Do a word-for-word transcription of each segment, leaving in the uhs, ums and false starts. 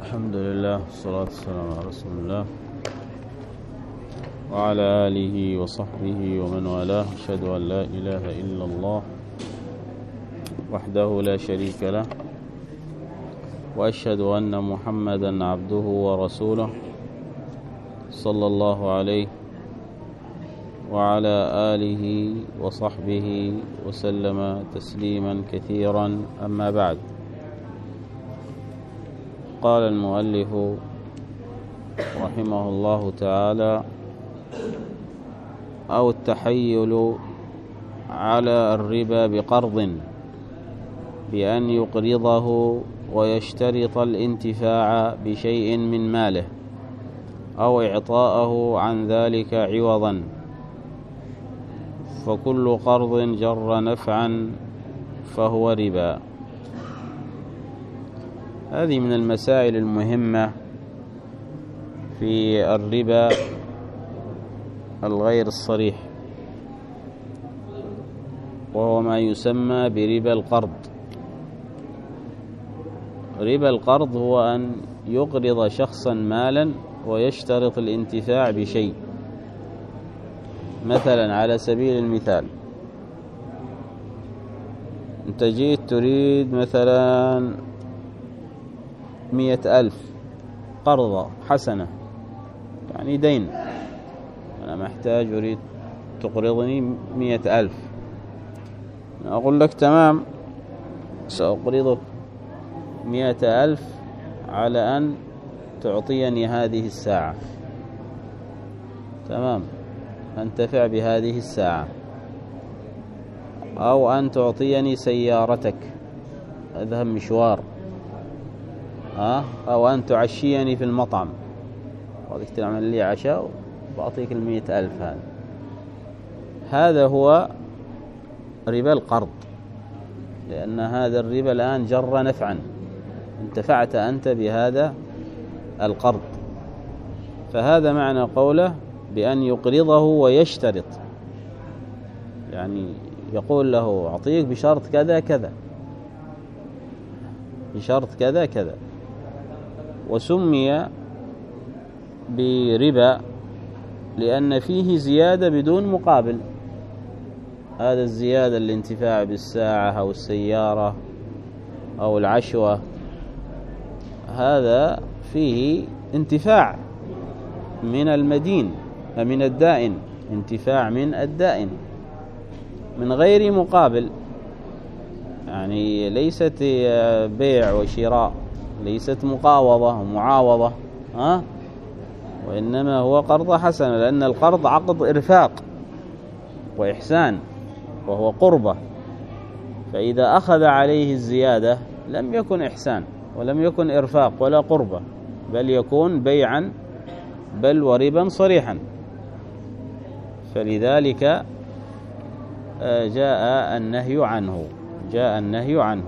الحمد لله والصلاة والسلام على رسول الله وعلى آله وصحبه ومن والاه. أشهد أن لا إله إلا الله وحده لا شريك له، وأشهد أن محمدا عبده ورسوله صلى الله عليه وعلى آله وصحبه وسلم تسليما كثيرا. أما بعد، قال المؤلف رحمه الله تعالى: أو التحيل على الربا بقرض بأن يقرضه ويشترط الانتفاع بشيء من ماله أو إعطاءه عن ذلك عوضا، فكل قرض جر نفعا فهو ربا. هذه من المسائل المهمة في الربا الغير الصريح، وهو ما يسمى بربا القرض. ربا القرض هو أن يقرض شخصا مالا ويشترط الانتفاع بشيء. مثلا على سبيل المثال، أنت جيت تريد مثلا مئة ألف قرضة حسنة، يعني دين، أنا محتاج أريد تقرضني مئة ألف. أنا أقول لك تمام، سأقرضك مئة ألف على أن تعطيني هذه الساعة. تمام، أنتفع بهذه الساعة، أو أن تعطيني سيارتك أذهب مشوار، أه؟ أو أن تعشيني في المطعم، وذلك تعمل لي عشاء وبأعطيك المئة ألف. هذا هذا هو ربا القرض، لأن هذا الربا الآن جر نفعا، انتفعت أنت بهذا القرض. فهذا معنى قوله بأن يقرضه ويشترط، يعني يقول له أعطيك بشرط كذا كذا، بشرط كذا كذا. وسمي بربا لأن فيه زيادة بدون مقابل. هذا الزيادة الانتفاع بالساعة أو السيارة أو العشوة، هذا فيه انتفاع من المدين، من الدائن، انتفاع من الدائن من غير مقابل، يعني ليست بيع وشراء، ليست مقاوضة ومعاوضة، ها؟ وإنما هو قرض حسن، لأن القرض عقد إرفاق وإحسان وهو قربة، فإذا أخذ عليه الزيادة لم يكن إحسان ولم يكن إرفاق ولا قربة، بل يكون بيعا بل وربا صريحا. فلذلك جاء النهي عنه جاء النهي عنه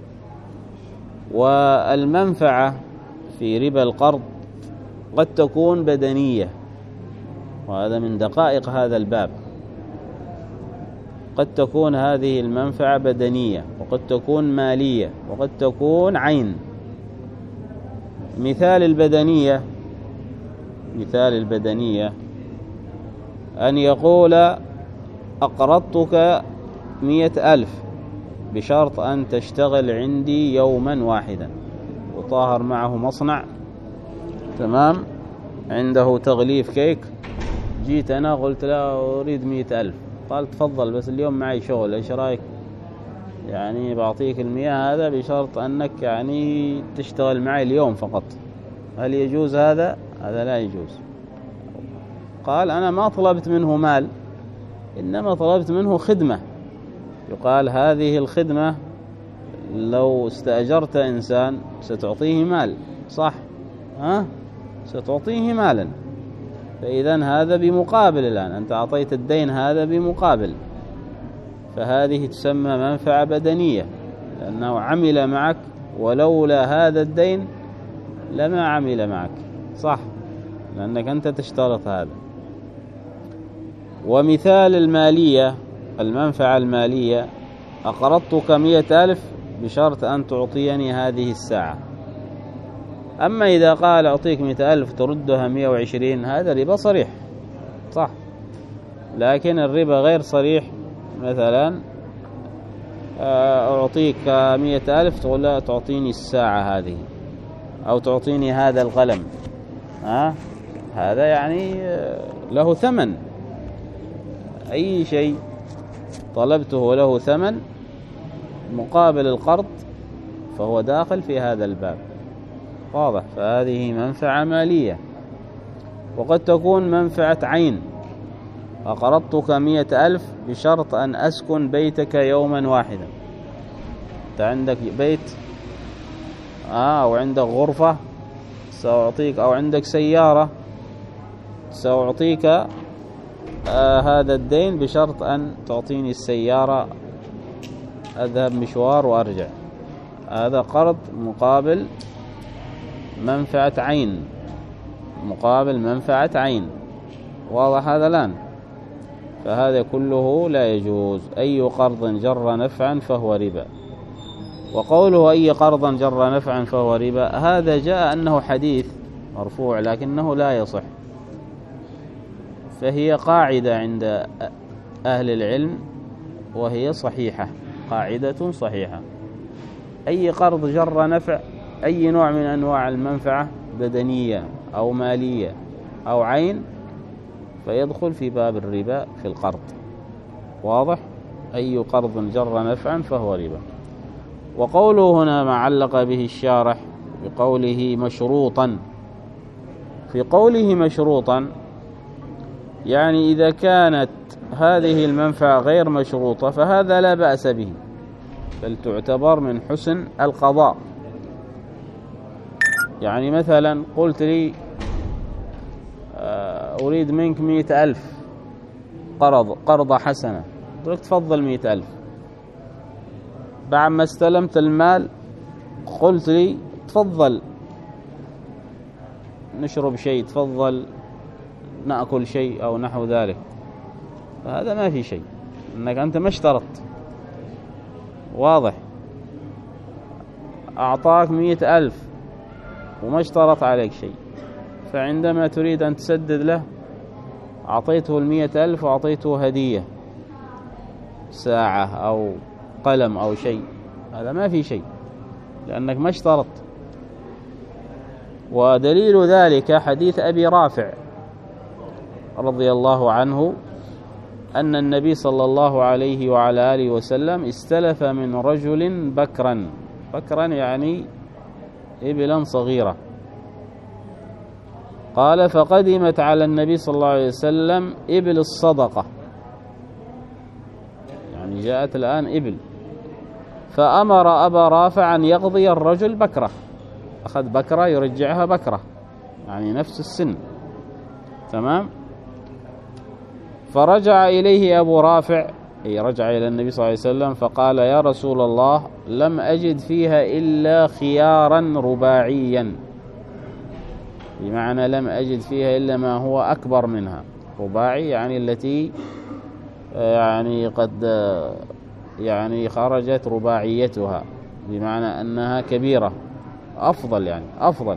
والمنفعة في ربا القرض قد تكون بدنية، وهذا من دقائق هذا الباب. قد تكون هذه المنفعة بدنية، وقد تكون مالية، وقد تكون عين. مثال البدنية مثال البدنية أن يقول أقرضتك مئة ألف بشرط أن تشتغل عندي يوما واحدا، وطاهر معه مصنع، تمام، عنده تغليف كيك. جيت أنا قلت له أريد مئة ألف، قال تفضل، بس اليوم معي شغل، إيش رأيك؟ يعني بعطيك المياه هذا بشرط أنك يعني تشتغل معي اليوم فقط. هل يجوز هذا؟ هذا لا يجوز. قال أنا ما طلبت منه مال، إنما طلبت منه خدمة. يقال هذه الخدمة لو استأجرت إنسان ستعطيه مال، صح؟ ها؟ ستعطيه مالا، فإذن هذا بمقابل. الآن أنت أعطيت الدين هذا بمقابل، فهذه تسمى منفعة بدنية، لأنه عمل معك، ولولا هذا الدين لما عمل معك، صح؟ لأنك أنت تشترط هذا. ومثال المالية، المنفعة المالية، أقرضتك مئة ألف بشرط أن تعطيني هذه الساعة. أما إذا قال أعطيك مئة ألف تردها مئة وعشرين، هذا ربا صريح صح. لكن الربا غير صريح، مثلا أعطيك مئة ألف تقول لا تعطيني الساعة هذه أو تعطيني هذا القلم، ها هذا يعني له ثمن. أي شيء طلبته له ثمن مقابل القرض فهو داخل في هذا الباب، واضح. فهذه منفعة مالية. وقد تكون منفعة عين، أقرضتك مئة ألف بشرط أن أسكن بيتك يوما واحدا. أنت عندك بيت آه أو عندك غرفة سأعطيك، أو عندك سيارة سأعطيك آه هذا الدين بشرط أن تعطيني السيارة أذهب مشوار وأرجع. هذا قرض مقابل منفعة عين، مقابل منفعة عين، واضح هذا الآن. فهذا كله لا يجوز. أي قرض جر نفعا فهو ربا. وقوله أي قرض جر نفعا فهو ربا، هذا جاء أنه حديث مرفوع لكنه لا يصح. فهي قاعدة عند أهل العلم وهي صحيحة، قاعدة صحيحة. أي قرض جر نفع، أي نوع من أنواع المنفعة بدنية أو مالية أو عين، فيدخل في باب الربا في القرض، واضح. أي قرض جر نفعا فهو ربا. وقوله هنا ما علق به الشارح بقوله مشروطا، في قوله مشروطا يعني إذا كانت هذه المنفعة غير مشروطة فهذا لا بأس به، بل تعتبر من حسن القضاء. يعني مثلا قلت لي أريد منك مئة ألف قرض قرضة حسنة، قلت تفضل مئة ألف. بعد ما استلمت المال قلت لي تفضل نشرب شيء، تفضل نأكل شيء أو نحو ذلك، فهذا ما في شيء، أنك أنت ما اشترطت، واضح. أعطاك مئة ألف وما اشترط عليك شيء، فعندما تريد أن تسدد له أعطيته المئة ألف وأعطيته هدية ساعة أو قلم أو شيء، هذا ما في شيء لأنك ما اشترط. ودليل ذلك حديث أبي رافع رضي الله عنه أن النبي صلى الله عليه وعلى آله وسلم استلف من رجل بكرا، بكرا يعني إبلا صغيرة. قال فقدمت على النبي صلى الله عليه وسلم إبل الصدقة، يعني جاءت الآن إبل، فأمر أبا رافع أن يقضي الرجل بكرة، أخذ بكرة يرجعها بكرة يعني نفس السن، تمام. فرجع إليه أبو رافع، أي رجع إلى النبي صلى الله عليه وسلم فقال يا رسول الله لم أجد فيها إلا خيارا رباعيا، بمعنى لم أجد فيها إلا ما هو أكبر منها. رباعي يعني التي يعني قد يعني خرجت رباعيتها، بمعنى أنها كبيرة، أفضل يعني أفضل.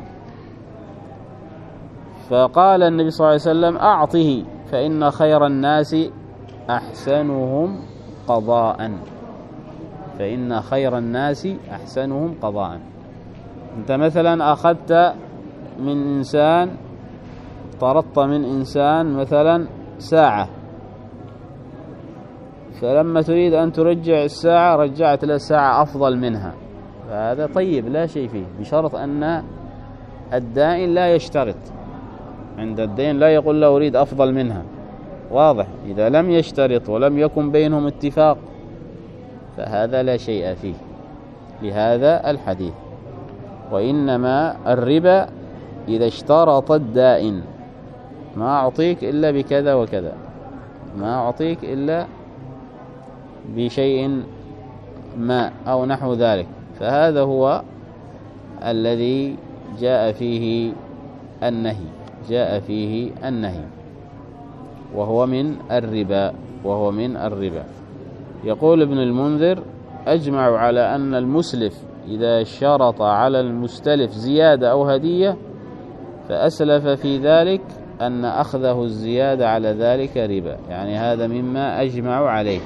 فقال النبي صلى الله عليه وسلم أعطه فإن خير الناس أحسنهم قضاء، فإن خير الناس أحسنهم قضاء. أنت مثلا أخذت من إنسان، طردت من إنسان مثلا ساعة، فلما تريد أن ترجع الساعة رجعت له ساعة أفضل منها، فهذا طيب لا شيء فيه، بشرط أن الدائن لا يشترط. عند الدين لا يقول له أريد أفضل منها، واضح. إذا لم يشترط ولم يكن بينهم اتفاق فهذا لا شيء فيه لهذا الحديث. وإنما الربا إذا اشترط الدائن، ما أعطيك إلا بكذا وكذا، ما أعطيك إلا بشيء ما أو نحو ذلك، فهذا هو الذي جاء فيه النهي، جاء فيه النهي وهو من الربا، وهو من الربا. يقول ابن المنذر أجمع على أن المسلف إذا شرط على المستلف زيادة أو هدية فأسلف في ذلك أن أخذه الزيادة على ذلك ربا، يعني هذا مما أجمعوا عليه،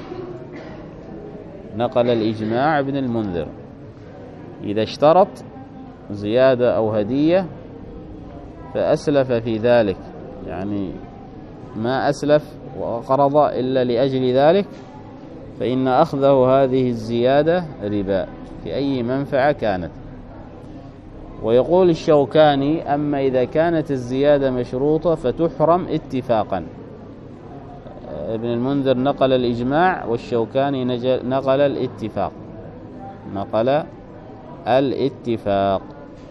نقل الإجماع ابن المنذر. إذا اشترط زيادة أو هدية فأسلف في ذلك، يعني ما أسلف وأقرض إلا لأجل ذلك، فإن أخذه هذه الزيادة ربا في أي منفعة كانت. ويقول الشوكاني: أما إذا كانت الزيادة مشروطة فتحرم اتفاقا. ابن المنذر نقل الإجماع، والشوكاني نقل الاتفاق، نقل الاتفاق.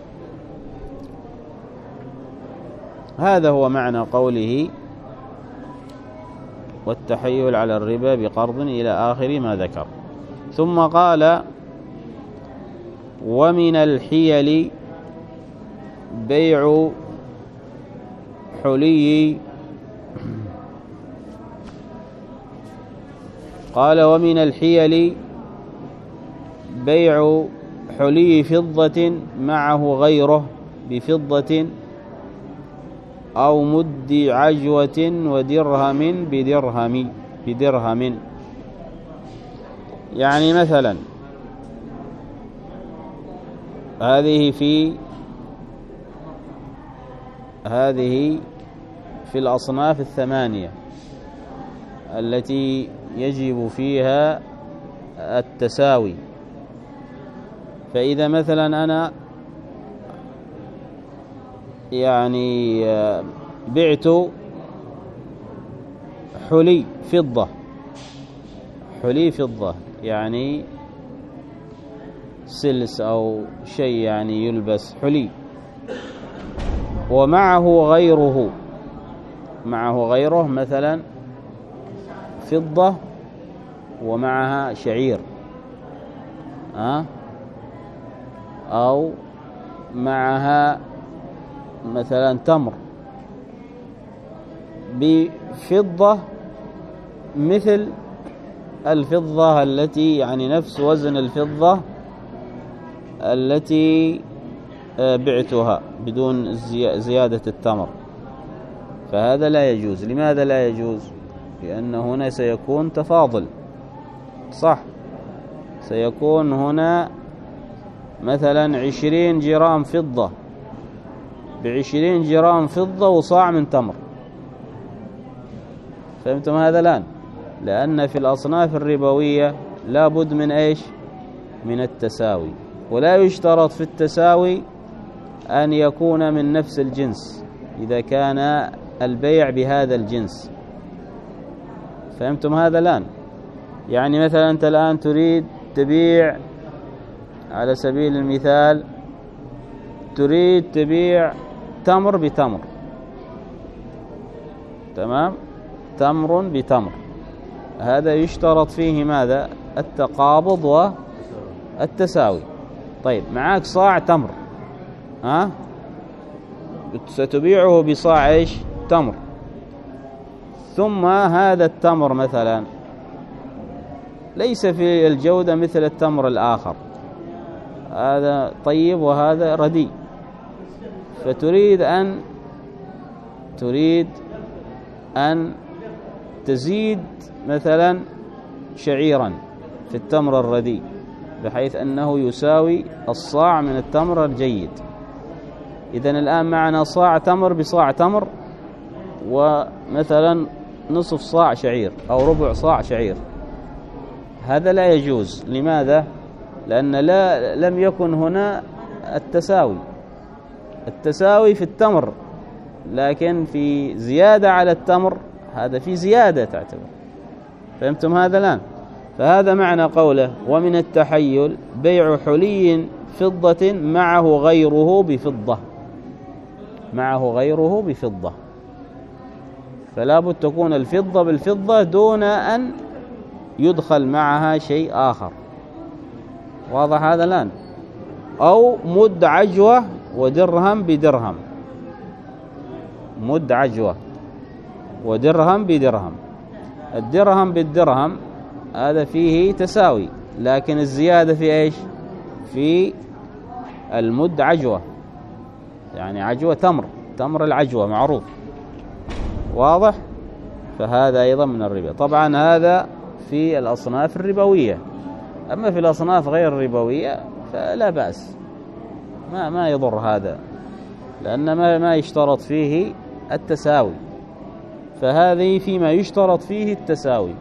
هذا هو معنى قوله: والتحيل على الربا بقرض إلى آخر ما ذكر. ثم قال: ومن الحيل بيع حلي قال ومن الحيل بيع حلي فضة معه غيره بفضة أو مد عجوة ودرهم بدرهم بدرهم. يعني مثلا هذه في هذه في الأصناف الثمانية التي يجب فيها التساوي. فإذا مثلا أنا يعني بعت حلي فضة حلي فضة يعني سلس أو شيء يعني يلبس حلي، ومعه غيره معه غيره مثلا فضة ومعها شعير أه؟ أو معها مثلا تمر بفضة مثل الفضة التي يعني نفس وزن الفضة التي بعتها بدون زيادة التمر، فهذا لا يجوز. لماذا لا يجوز؟ لأن هنا سيكون تفاضل، صح؟ سيكون هنا مثلا عشرين جرام فضة بعشرين جرام فضة وصاع من تمر. فهمتم هذا الآن؟ لأن في الأصناف الربوية لا بد من إيش؟ من التساوي، ولا يشترط في التساوي أن يكون من نفس الجنس إذا كان البيع بهذا الجنس. فهمتم هذا الآن؟ يعني مثلا أنت الآن تريد تبيع على سبيل المثال تريد تبيع تمر بتمر، تمام؟ تمر بتمر، هذا يشترط فيه ماذا؟ التقابض والتساوي. طيب معاك صاع تمر، ها؟ ستبيعه بصاع ايش؟ تمر. ثم هذا التمر مثلا ليس في الجودة مثل التمر الآخر، هذا طيب وهذا رديء، فتريد أن تريد أن تزيد مثلا شعيرا في التمر الرديء بحيث أنه يساوي الصاع من التمر الجيد. إذن الآن معنا صاع تمر بصاع تمر ومثلا نصف صاع شعير أو ربع صاع شعير، هذا لا يجوز. لماذا؟ لأن لا لم يكن هنا التساوي التساوي في التمر، لكن في زيادة على التمر، هذا في زيادة تعتبر. فهمتم هذا الآن؟ فهذا معنى قوله: ومن التحيل بيع حلي فضة معه غيره بفضة معه غيره بفضة فلا بد تكون الفضة بالفضة دون أن يدخل معها شيء آخر. واضح هذا الآن؟ أو مد عجوة ودرهم بدرهم مد عجوة ودرهم بدرهم. الدرهم بالدرهم هذا فيه تساوي، لكن الزيادة في إيش؟ في المد عجوة، يعني عجوة تمر، تمر العجوة معروف، واضح؟ فهذا أيضا من الربا. طبعا هذا في الأصناف الربوية، أما في الأصناف غير الربوية فلا بأس، ما ما يضر هذا، لأن ما ما يشترط فيه التساوي، فهذه فيما يشترط فيه التساوي.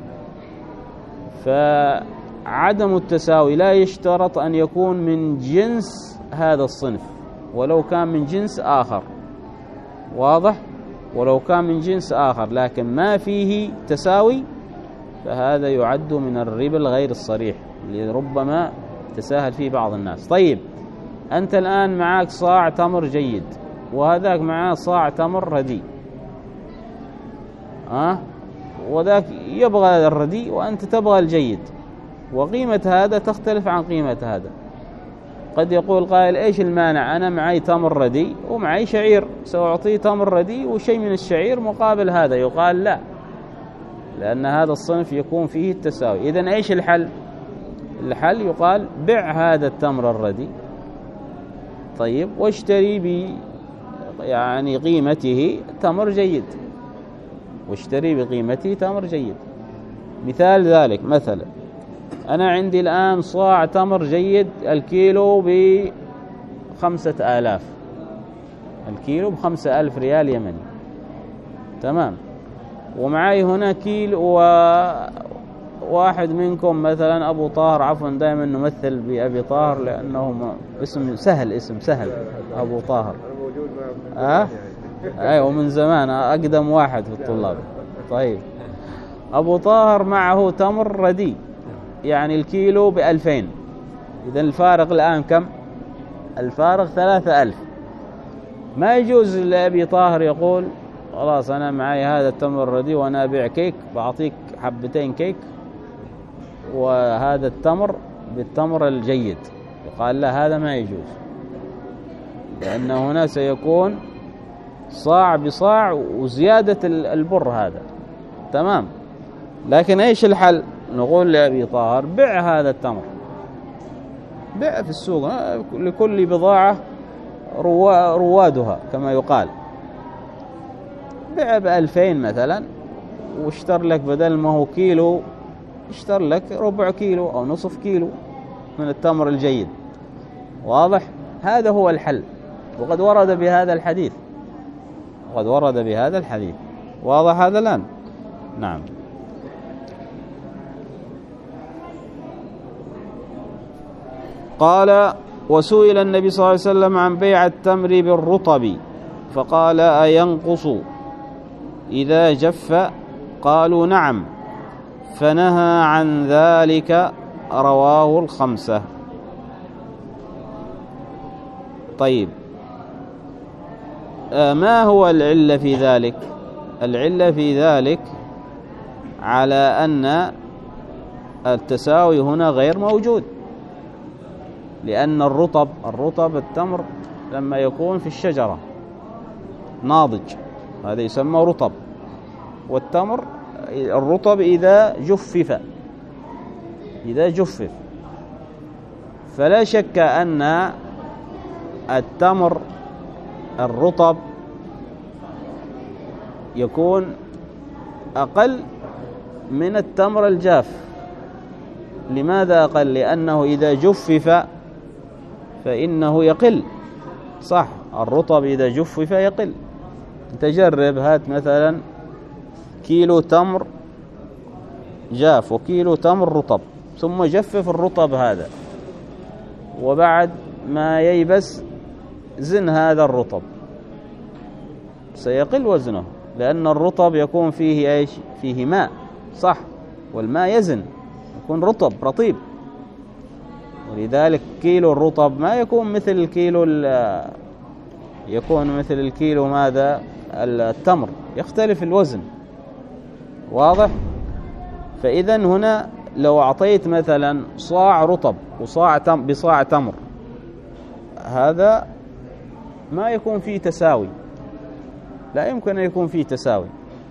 فعدم التساوي لا يشترط أن يكون من جنس هذا الصنف، ولو كان من جنس آخر، واضح؟ ولو كان من جنس آخر لكن ما فيه تساوي فهذا يعد من الربا الغير الصريح اللي ربما تساهل فيه بعض الناس. طيب أنت الآن معك صاع تمر جيد وهذاك معاه صاع تمر رديء، أه؟ وذاك يبغى الرديء وأنت تبغى الجيد، وقيمة هذا تختلف عن قيمة هذا. قد يقول قائل إيش المانع، أنا معي تمر رديء ومعي شعير، سأعطيه تمر رديء وشيء من الشعير مقابل هذا. يقال لا، لأن هذا الصنف يكون فيه التساوي. إذن إيش الحل؟ الحل يقال بع هذا التمر الرديء، طيب، واشتري ب يعني قيمته تمر جيد، واشتري بقيمته تمر جيد. مثال ذلك، مثلا أنا عندي الآن صاع تمر جيد الكيلو بخمسة آلاف، الكيلو بخمسة ألف ريال يمني، تمام، ومعي هنا كيلو، وواحد منكم مثلا أبو طاهر، عفوا دائما نمثل بأبي طاهر لأنه اسم سهل، اسم سهل أبو طاهر، أه؟ أيوة من زمان، أقدم واحد في الطلاب. طيب أبو طاهر معه تمر رديء، يعني الكيلو بألفين، إذن الفارق الآن كم؟ الفارق ثلاثة ألف. ما يجوز لأبي طاهر يقول خلاص أنا معي هذا التمر الرديء وأنا أبيع كيك، بعطيك حبتين كيك وهذا التمر بالتمر الجيد. يقال لا، هذا ما يجوز، لأن هنا سيكون صاع بصاع وزيادة البر هذا، تمام. لكن إيش الحل؟ نقول لأبي طاهر بع هذا التمر، بع في السوق، لكل بضاعة روادها كما يقال، بع بألفين مثلا، واشتر لك بدل ما هو كيلو اشتر لك ربع كيلو أو نصف كيلو من التمر الجيد، واضح؟ هذا هو الحل، وقد ورد بهذا الحديث، وقد ورد بهذا الحديث، واضح هذا الآن؟ نعم. قال: وسئل النبي صلى الله عليه وسلم عن بيع التمر بالرطب فقال: أينقص إذا جف؟ قالوا: نعم، فنهى عن ذلك، رواه الخمسة. طيب، ما هو العلة في ذلك؟ العلة في ذلك على أن التساوي هنا غير موجود، لأن الرطب الرطب التمر لما يكون في الشجرة ناضج هذا يسمى رطب، والتمر الرطب إذا جفف إذا جفف فلا شك أن التمر الرطب يكون أقل من التمر الجاف. لماذا أقل؟ لأنه إذا جفف فإنه يقل، صح؟ الرطب إذا جفف يقل. تجرب، هات مثلا كيلو تمر جاف وكيلو تمر رطب، ثم جفف الرطب هذا، وبعد ما ييبس زن هذا الرطب، سيقل وزنه، لأن الرطب يكون فيه ايش؟ فيه ماء، صح؟ والماء يزن، يكون رطب رطيب، ولذلك كيلو الرطب ما يكون مثل الكيلو يكون مثل الكيلو ماذا؟ التمر، يختلف الوزن، واضح؟ فإذا هنا لو أعطيت مثلا صاع رطب وصاع تم بصاع تمر، هذا ما يكون فيه تساوي، لا يمكن أن يكون فيه تساوي.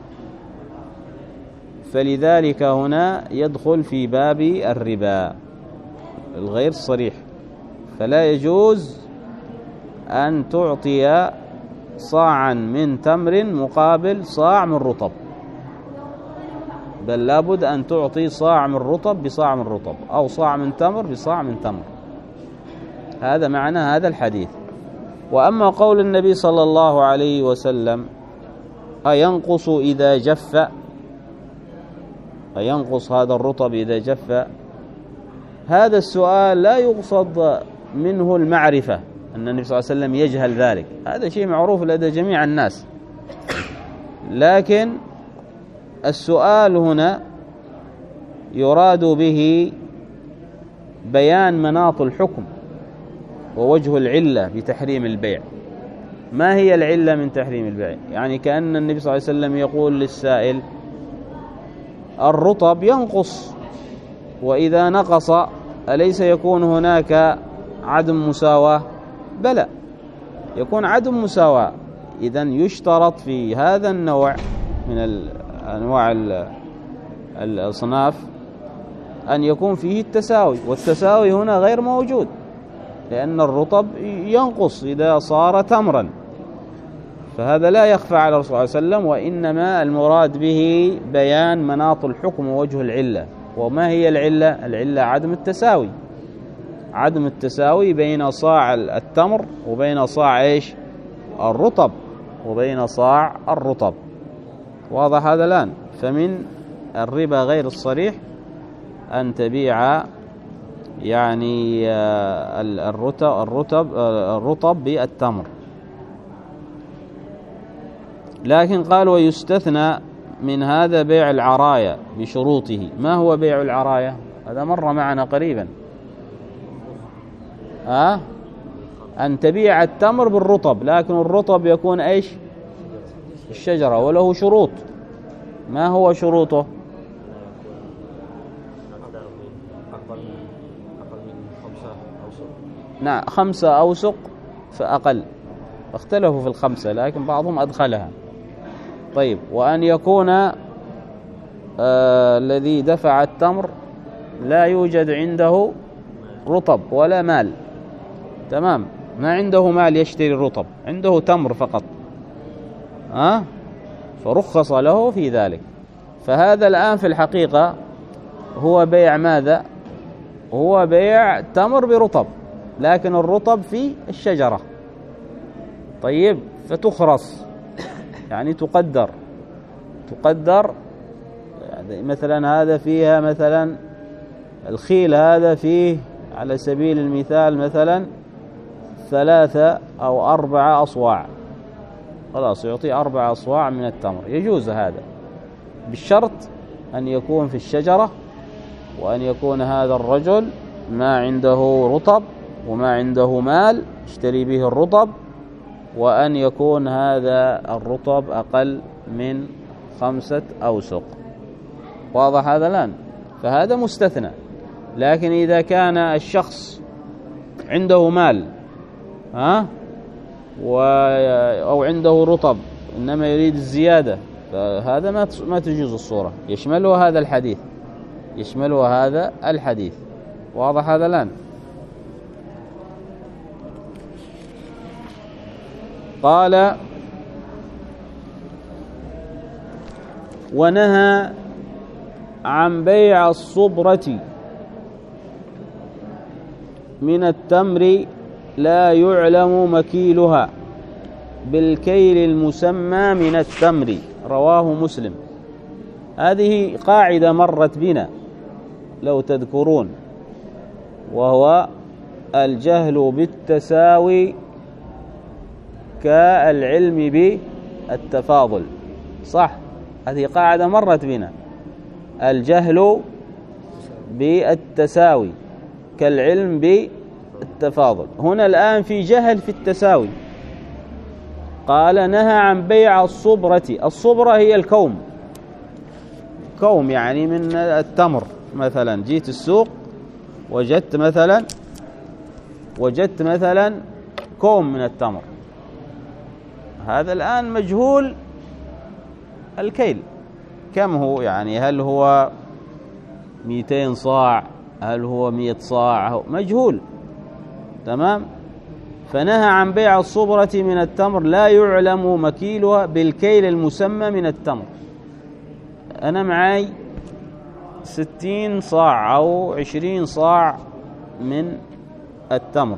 فلذلك هنا يدخل في باب الربا الغير صريح، فلا يجوز أن تعطي صاعا من تمر مقابل صاع من رطب، بل لابد أن تعطي صاع من رطب بصاع من رطب، أو صاع من تمر بصاع من تمر. هذا معنى هذا الحديث. وأما قول النبي صلى الله عليه وسلم أينقص إذا جف، أينقص هذا الرطب إذا جف، هذا السؤال لا يقصد منه المعرفة أن النبي صلى الله عليه وسلم يجهل ذلك، هذا شيء معروف لدى جميع الناس، لكن السؤال هنا يراد به بيان مناط الحكم ووجه العلة بتحريم البيع. ما هي العلة من تحريم البيع؟ يعني كأن النبي صلى الله عليه وسلم يقول للسائل الرطب ينقص، وإذا نقص أليس يكون هناك عدم مساواة؟ بلى، يكون عدم مساواة. إذن يشترط في هذا النوع من أنواع الأصناف أن يكون فيه التساوي، والتساوي هنا غير موجود، لأن الرطب ينقص إذا صار تمرا، فهذا لا يخفى على الرسول صلى الله عليه وسلم، وإنما المراد به بيان مناط الحكم ووجه العلة. وما هي العلة؟ العلة عدم التساوي، عدم التساوي بين صاع التمر وبين صاع إيش؟ الرطب، وبين صاع الرطب. واضح هذا الآن؟ فمن الربا غير الصريح أن تبيع يعني الرطب الرطب الرطب بالتمر. لكن قال ويستثنى من هذا بيع العرايا بشروطه. ما هو بيع العرايا؟ هذا مر معنا قريبا. أه؟ أن تبيع التمر بالرطب، لكن الرطب يكون إيش؟ الشجرة، وله شروط. ما هو شروطه؟ نعم، خمسة أوسق فأقل، اختلفوا في الخمسة لكن بعضهم أدخلها. طيب، وأن يكون آه الذي دفع التمر لا يوجد عنده رطب ولا مال، تمام، ما عنده مال يشتري الرطب، عنده تمر فقط، أه؟ فرخص له في ذلك. فهذا الآن في الحقيقة هو بيع ماذا؟ هو بيع تمر برطب، لكن الرطب في الشجرة. طيب، فتخرص يعني تقدر تقدر يعني مثلا هذا فيها مثلا الخيل هذا فيه على سبيل المثال مثلا ثلاثة أو أربعة أصواع، خلاص يعطي أربعة أصواع من التمر، يجوز هذا بالشرط أن يكون في الشجرة، وأن يكون هذا الرجل ما عنده رطب وما عنده مال اشتري به الرطب، وأن يكون هذا الرطب أقل من خمسة أوسق. واضح هذا الآن؟ فهذا مستثنى. لكن إذا كان الشخص عنده مال ها و أو عنده رطب إنما يريد الزيادة، فهذا ما ما تجوز الصورة. يشمله هذا الحديث، يشمله هذا الحديث. واضح هذا الآن؟ قال ونهى عن بيع الصبرة من التمر لا يعلم مكيلها بالكيل المسمى من التمر، رواه مسلم. هذه قاعدة مرت بنا لو تذكرون، وهو الجهل بالتساوي كالعلم بالتفاضل. صح، هذه قاعدة مرت بنا، الجهل بالتساوي كالعلم بالتفاضل. هنا الآن في جهل في التساوي. قال نهى عن بيع الصبرة. الصبرة هي الكوم، كوم يعني من التمر. مثلا جيت السوق وجدت مثلا وجدت مثلا كوم من التمر، هذا الآن مجهول الكيل كم هو، يعني هل هو مئتين صاع، هل هو مئة صاع، مجهول، تمام. فنهى عن بيع الصبرة من التمر لا يعلم مكيلها بالكيل المسمى من التمر. أنا معي ستين صاع أو عشرين صاع من التمر،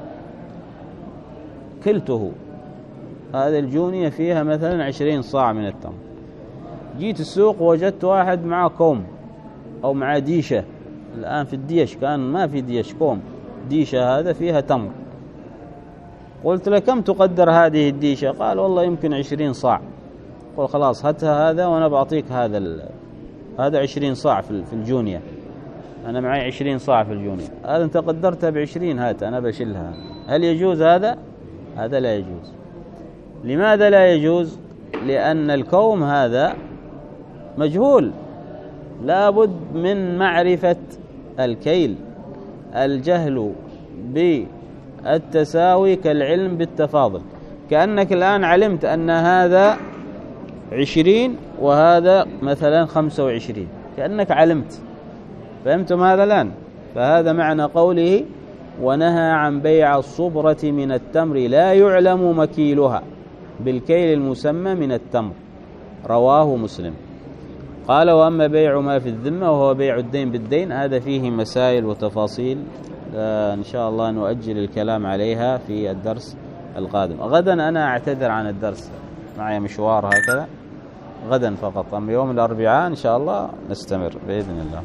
كلته، هذه الجونية فيها مثلا عشرين صاع من التمر. جيت السوق وجدت واحد معه كوم أو معه ديشة، الآن في الديش كان ما في ديش، كوم ديشة هذا فيها تمر. قلت له كم تقدر هذه الديشة؟ قال والله يمكن عشرين صاع. قل خلاص هاتها هذا وأنا بعطيك هذا ال... هذا عشرين صاع في الجونية، أنا معي عشرين صاع في الجونية، هذا أنت قدرتها بعشرين، هات أنا بشيلها. هل يجوز هذا؟ هذا لا يجوز. لماذا لا يجوز؟ لأن الكوم هذا مجهول، لابد من معرفة الكيل. الجهل بالتساوي كالعلم بالتفاضل. كأنك الآن علمت أن هذا عشرين وهذا مثلا خمسة وعشرين، كأنك علمت. فهمتم هذا الآن؟ فهذا معنى قوله ونهى عن بيع الصبرة من التمر لا يعلم مكيلها بالكيل المسمى من التمر، رواه مسلم. قال وأما بيع ما في الذمة وهو بيع الدين بالدين، هذا فيه مسائل وتفاصيل إن شاء الله نؤجل الكلام عليها في الدرس القادم. غدا أنا أعتذر عن الدرس، معي مشوار هكذا، غدا فقط. أما يوم الأربعاء إن شاء الله نستمر بإذن الله.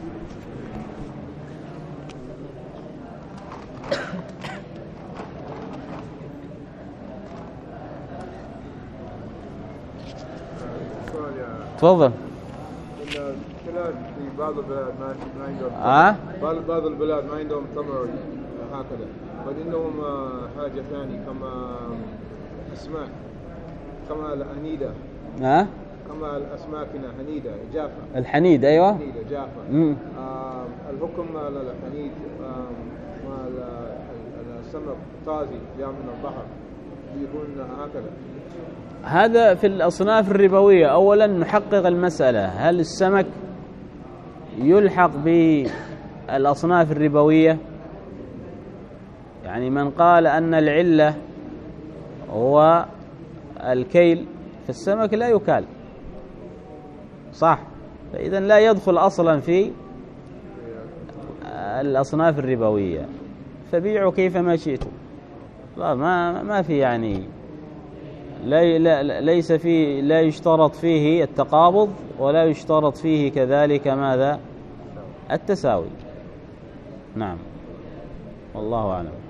تفضل. البلاد في بعض البلاد ما عندهم آه؟ بعض البلاد ما عندهم تمر هكذا، بل عندهم حاجة ثانية كما أسماك، كما الحنيدة. آه؟ كما الأسماك حنيدة جافة. الحنيد أيوة. حنيدة جافة. آه الحكم على الحنيد آه مع السمك طازج جاء من البحر يكون هكذا. هذا في الأصناف الربوية. أولا نحقق المسألة، هل السمك يلحق بالأصناف الربوية؟ يعني من قال أن العلة هو الكيل في السمك لا يكال، صح؟ فإذا لا يدخل أصلا في الأصناف الربوية، فبيعوا كيفما شئتم. لا ما ما في يعني لا لا ليس فيه، لا يشترط فيه التقابض ولا يشترط فيه كذلك ماذا؟ التساوي. نعم والله أعلم.